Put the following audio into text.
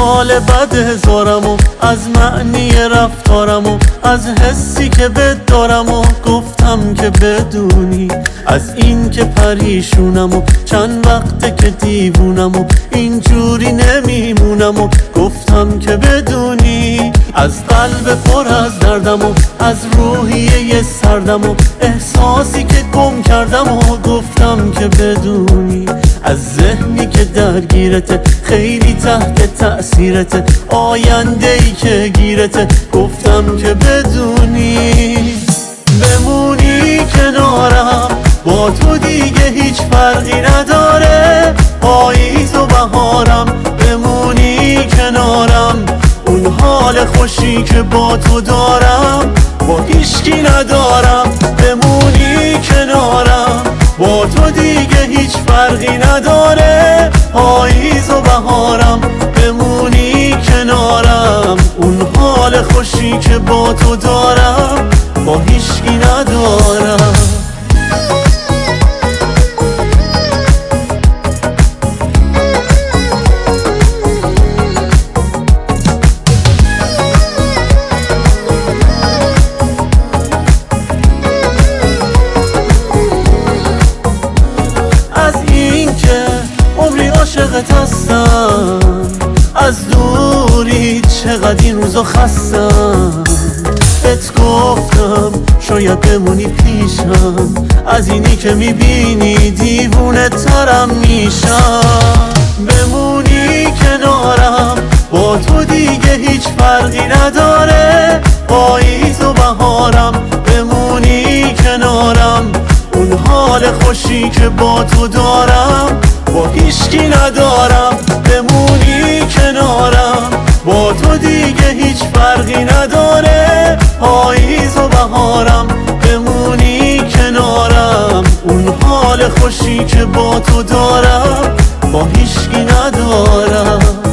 حال بد هزارم و از معنی رفتارم و از حسی که بد دارم و گفتم که بدونی از این که پریشونم و چند وقته که دیوونم و اینجوری نمیمونم و گفتم که بدونی از قلب پر از دردم و از روحیه سردم و احساسی که گم کردم و گفتم که بدونی از ذهنی که درگیرته خیلی تحت تأثیرته آینده‌ای که گیرته گفتم که بدونی بمونی کنارم با تو دیگه هیچ فرقی نداره پاییز و بهارم بمونی کنارم اون حال خوشی که با تو دارم با هیچکی ندارم بمونی کنارم با تو دیگه هیچ فرقی نداره پاییز و بهارم بمونی کنارم اون حال خوشی که با تو دارم با هیچکی ندارم از این که عمری عاشقت هستم از دوری چقدر این روزا خستم بهت گفتم شاید بمونی پیشم از اینی که میبینی دیوونه ترم میشم بمونی کنارم با تو دیگه هیچ فرقی نداره پاییز و بهارم بمونی کنارم اون حال خوشی که با تو دارم با هیچکی ندارم بمونی کنارم با تو دیگه هیچ فرقی نداره پاییز و بهارم بمونی کنارم اون حال خوشی که با تو دارم با هیچکی ندارم